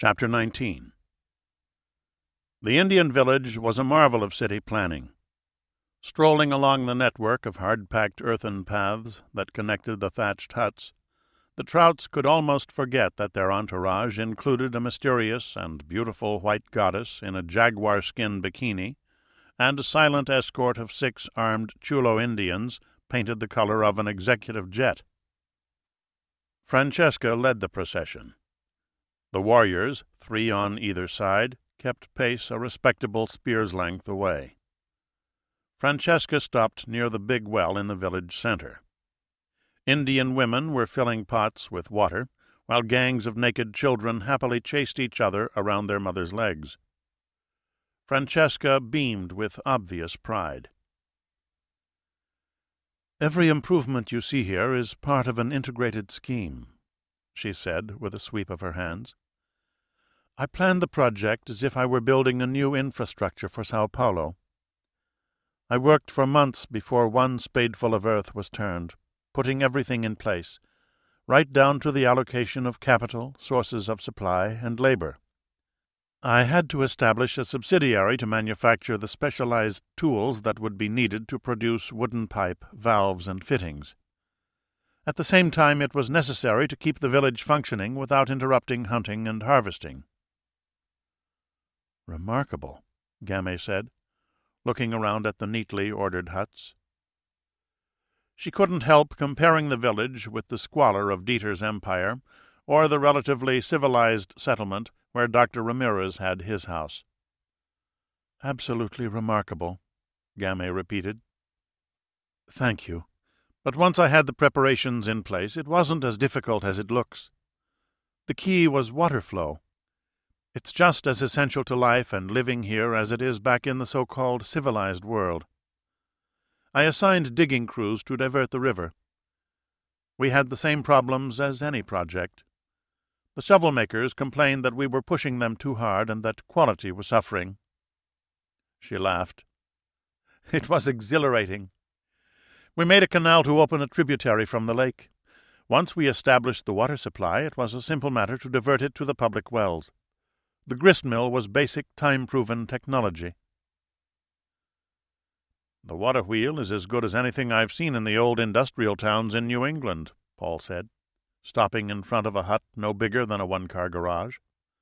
Chapter 19. The Indian village was a marvel of city planning. Strolling along the network of hard-packed earthen paths that connected the thatched huts, the Trouts could almost forget that their entourage included a mysterious and beautiful white goddess in a jaguar-skin bikini and a silent escort of 6 armed Chulo Indians painted the color of an executive jet. Francesca led the procession. The warriors, 3 on either side, kept pace a respectable spear's length away. Francesca stopped near the big well in the village center. Indian women were filling pots with water, while gangs of naked children happily chased each other around their mothers' legs. Francesca beamed with obvious pride. "Every improvement you see here is part of an integrated scheme," she said with a sweep of her hands. "I planned the project as if I were building a new infrastructure for Sao Paulo. I worked for months before one spadeful of earth was turned, putting everything in place, right down to the allocation of capital, sources of supply, and labor. I had to establish a subsidiary to manufacture the specialized tools that would be needed to produce wooden pipe, valves, and fittings. At the same time, it was necessary to keep the village functioning without interrupting hunting and harvesting." "Remarkable," Game said, looking around at the neatly ordered huts. She couldn't help comparing the village with the squalor of Dieter's empire, or the relatively civilized settlement where Dr. Ramirez had his house. "Absolutely remarkable," Game repeated. "Thank you. But once I had the preparations in place, it wasn't as difficult as it looks. The key was water flow. It's just as essential to life and living here as it is back in the so-called civilized world. I assigned digging crews to divert the river. We had the same problems as any project. The shovel makers complained that we were pushing them too hard and that quality was suffering." She laughed. "It was exhilarating. We made a canal to open a tributary from the lake. Once we established the water supply, it was a simple matter to divert it to the public wells. The gristmill was basic, time-proven technology." "The water wheel is as good as anything I've seen in the old industrial towns in New England," Paul said, stopping in front of a hut no bigger than a one-car garage.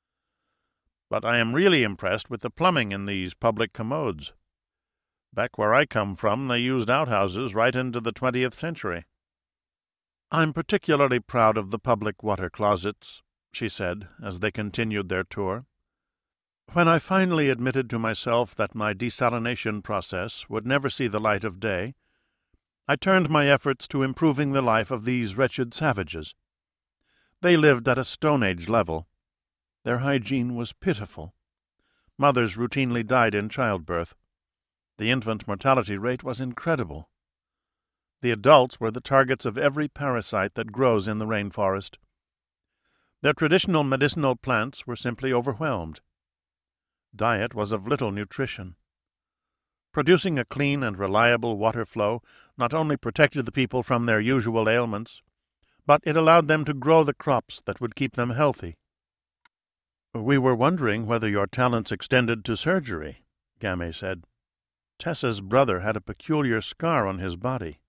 "But I am really impressed with the plumbing in these public commodes. Back where I come from, they used outhouses right into the 20th century. "I'm particularly proud of the public water closets," she said as they continued their tour. "When I finally admitted to myself that my desalination process would never see the light of day, I turned my efforts to improving the life of these wretched savages. They lived at a Stone Age level. Their hygiene was pitiful. Mothers routinely died in childbirth. The infant mortality rate was incredible. The adults were the targets of every parasite that grows in the rainforest. Their traditional medicinal plants were simply overwhelmed. Diet was of little nutrition. Producing a clean and reliable water flow not only protected the people from their usual ailments, but it allowed them to grow the crops that would keep them healthy." "We were wondering whether your talents extended to surgery," Game said. "Tessa's brother had a peculiar scar on his body."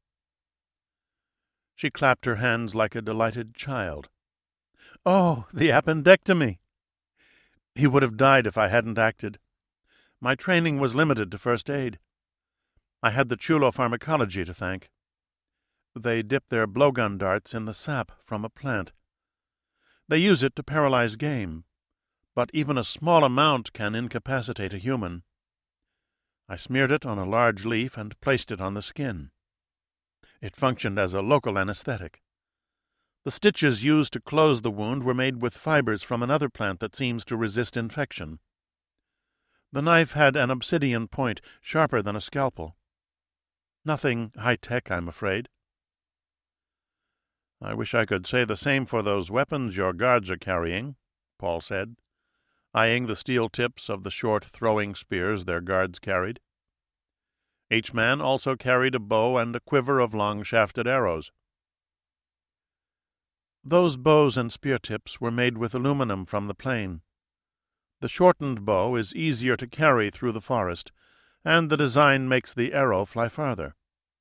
She clapped her hands like a delighted child. "Oh, the appendectomy! He would have died if I hadn't acted. My training was limited to first aid. I had the Chulo pharmacology to thank. They dip their blowgun darts in the sap from a plant. They use it to paralyze game, but even a small amount can incapacitate a human. I smeared it on a large leaf and placed it on the skin. It functioned as a local anesthetic. The stitches used to close the wound were made with fibers from another plant that seems to resist infection. The knife had an obsidian point, sharper than a scalpel. Nothing high-tech, I'm afraid." "I wish I could say the same for those weapons your guards are carrying," Paul said, eyeing the steel tips of the short throwing spears their guards carried. Each man also carried a bow and a quiver of long-shafted arrows. "Those bows and spear tips were made with aluminum from the plain," The shortened bow is easier to carry through the forest, and the design makes the arrow fly farther.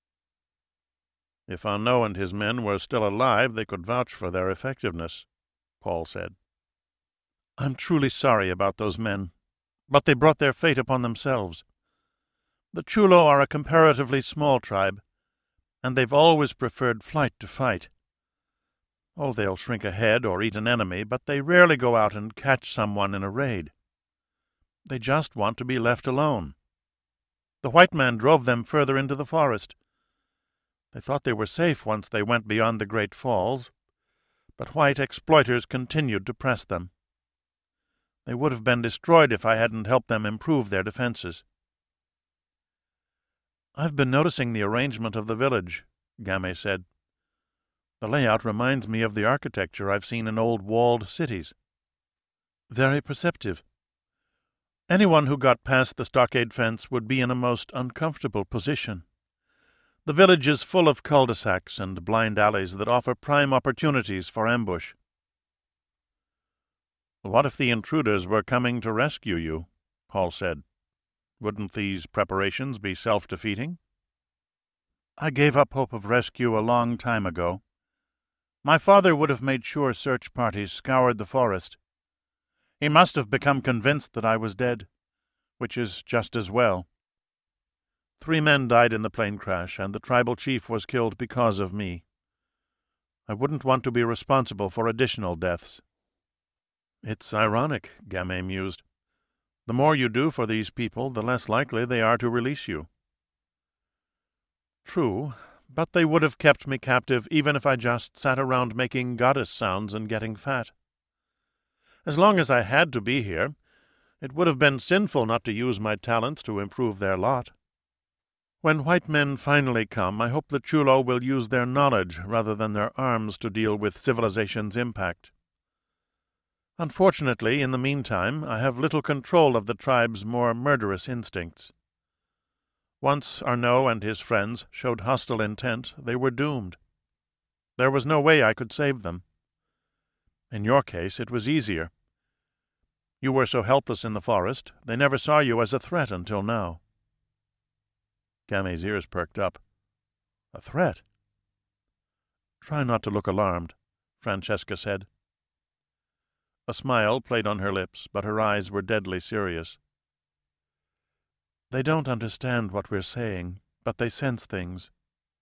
If Arnaud and his men were still alive, they could vouch for their effectiveness, Paul said. I'm truly sorry about those men, but they brought their fate upon themselves. The Chulo are a comparatively small tribe, and they've always preferred flight to fight. Oh, they'll shrink ahead or eat an enemy, but they rarely go out and catch someone in a raid. They just want to be left alone. The white man drove them further into the forest. They thought they were safe once they went beyond the Great Falls, but white exploiters continued to press them. They would have been destroyed if I hadn't helped them improve their defenses. I've been noticing the arrangement of the village, Game said. The layout reminds me of the architecture I've seen in old walled cities. Very perceptive. Anyone who got past the stockade fence would be in a most uncomfortable position. The village is full of cul-de-sacs and blind alleys that offer prime opportunities for ambush. What if the intruders were coming to rescue you? Paul said. Wouldn't these preparations be self-defeating? I gave up hope of rescue a long time ago. My father would have made sure search parties scoured the forest. He must have become convinced that I was dead, which is just as well. 3 men died in the plane crash, and the tribal chief was killed because of me. I wouldn't want to be responsible for additional deaths. It's ironic, Game mused. The more you do for these people, the less likely they are to release you. True, but they would have kept me captive even if I just sat around making goddess sounds and getting fat. As long as I had to be here, it would have been sinful not to use my talents to improve their lot. When white men finally come, I hope the Chulo will use their knowledge rather than their arms to deal with civilization's impact. Unfortunately, in the meantime, I have little control of the tribe's more murderous instincts. Once Arnaud and his friends showed hostile intent, they were doomed. There was no way I could save them. In your case, it was easier. You were so helpless in the forest, they never saw you as a threat until now. Game's ears perked up. A threat? Try not to look alarmed, Francesca said. A smile played on her lips, but her eyes were deadly serious. They don't understand what we're saying, but they sense things.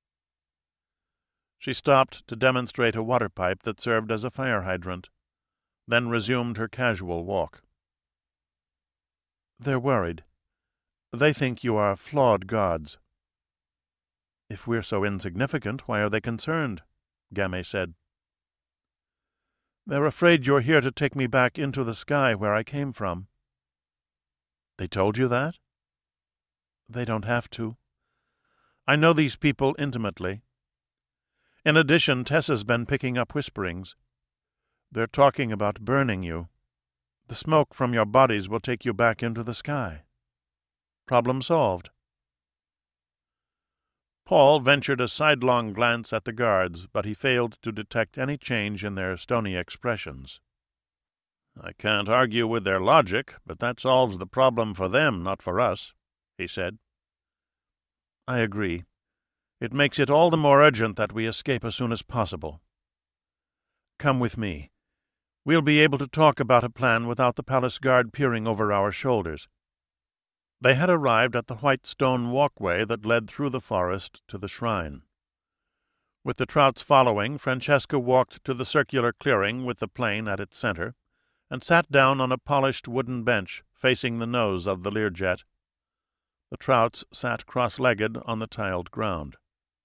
She stopped to demonstrate a water pipe that served as a fire hydrant, then resumed her casual walk. They're worried. They think you are flawed gods. If we're so insignificant, why are they concerned? Game said. They're afraid you're here to take me back into the sky where I came from. They told you that? They don't have to. I know these people intimately. In addition, Tessa's been picking up whisperings. They're talking about burning you. The smoke from your bodies will take you back into the sky. Problem solved. Paul ventured a sidelong glance at the guards, but he failed to detect any change in their stony expressions. I can't argue with their logic, but that solves the problem for them, not for us, he said. I agree. It makes it all the more urgent that we escape as soon as possible. Come with me. We'll be able to talk about a plan without the palace guard peering over our shoulders. They had arrived at the white stone walkway that led through the forest to the shrine. With the Trouts following, Francesca walked to the circular clearing with the plane at its center, and sat down on a polished wooden bench facing the nose of the Learjet. The Trouts sat cross-legged on the tiled ground.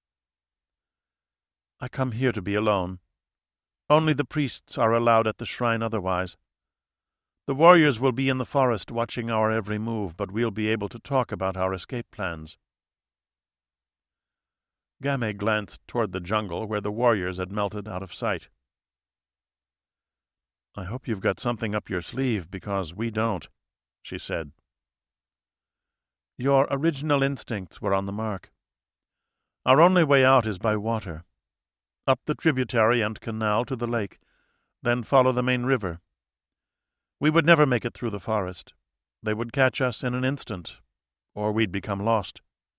I come here to be alone. Only the priests are allowed at the shrine otherwise. The warriors will be in the forest watching our every move, but we'll be able to talk about our escape plans. Game glanced toward the jungle where the warriors had melted out of sight. I hope you've got something up your sleeve, because we don't, she said. Your original instincts were on the mark. Our only way out is by water. Up the tributary and canal to the lake, then follow the main river. We would never make it through the forest. They would catch us in an instant, or we'd become lost.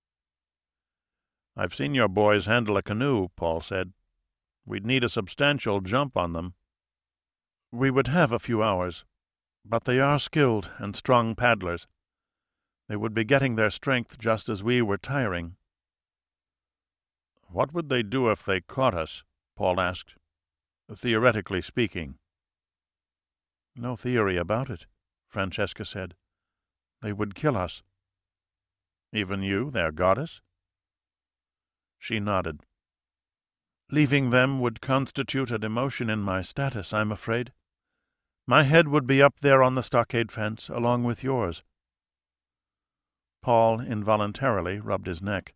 I've seen your boys handle a canoe, Paul said. We'd need a substantial jump on them. We would have a few hours, but they are skilled and strong paddlers. They would be getting their strength just as we were tiring. What would they do if they caught us? Paul asked. Theoretically speaking. No theory about it, Francesca said. They would kill us. Even you, their goddess? She nodded. Leaving them would constitute a demotion in my status, I'm afraid. My head would be up there on the stockade fence, along with yours. Paul involuntarily rubbed his neck.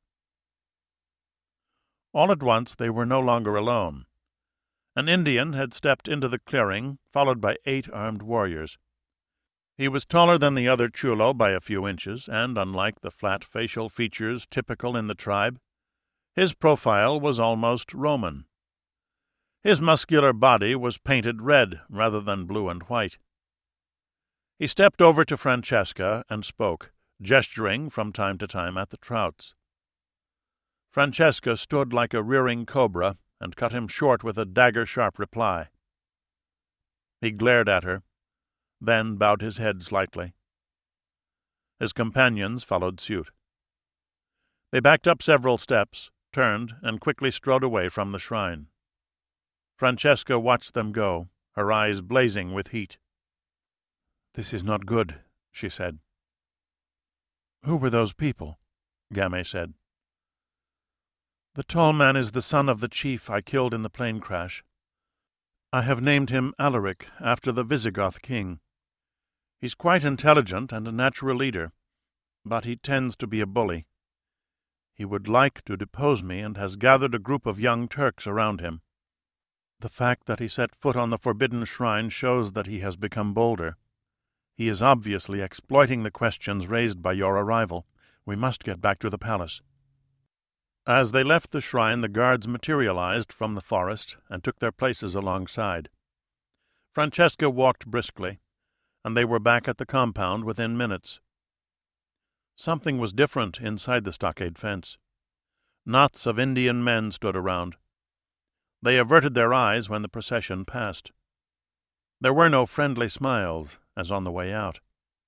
All at once they were no longer alone. An Indian had stepped into the clearing, followed by 8 armed warriors. He was taller than the other chulo by a few inches, and, unlike the flat facial features typical in the tribe, his profile was almost Roman. His muscular body was painted red rather than blue and white. He stepped over to Francesca and spoke, gesturing from time to time at the trouts. Francesca stood like a rearing cobra and cut him short with a dagger-sharp reply. He glared at her, then bowed his head slightly. His companions followed suit. They backed up several steps, turned, and quickly strode away from the shrine. Francesca watched them go, her eyes blazing with heat. "This is not good," she said. "Who were those people?" Game said. "The tall man is the son of the chief I killed in the plane crash. I have named him Alaric, after the Visigoth king. He's quite intelligent and a natural leader, but he tends to be a bully. He would like to depose me and has gathered a group of young Turks around him. The fact that he set foot on the forbidden shrine shows that he has become bolder. He is obviously exploiting the questions raised by your arrival. We must get back to the palace." As they left the shrine, the guards materialized from the forest and took their places alongside. Francesca walked briskly, and they were back at the compound within minutes. Something was different inside the stockade fence. Knots of Indian men stood around. They averted their eyes when the procession passed. There were no friendly smiles, as on the way out.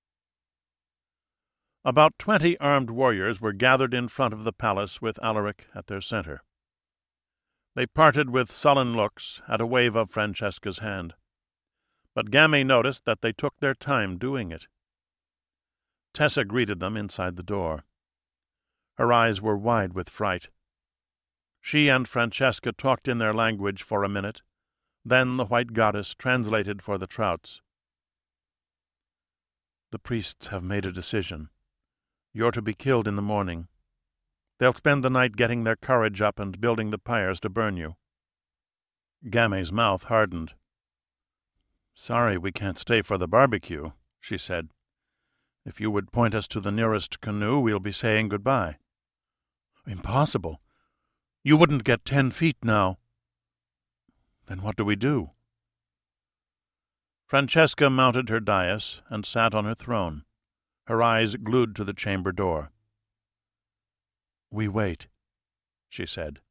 About 20 armed warriors were gathered in front of the palace with Alaric at their center. They parted with sullen looks at a wave of Francesca's hand. But Game noticed that they took their time doing it. Tessa greeted them inside the door. Her eyes were wide with fright. She and Francesca talked in their language for a minute. Then the white goddess translated for the trouts. "The priests have made a decision. You're to be killed in the morning. They'll spend the night getting their courage up and building the pyres to burn you." Game's mouth hardened. "Sorry we can't stay for the barbecue," she said. "If you would point us to the nearest canoe, we'll be saying goodbye." "Impossible. You wouldn't get 10 feet now." "Then what do we do?" Francesca mounted her dais and sat on her throne, her eyes glued to the chamber door. "We wait," she said.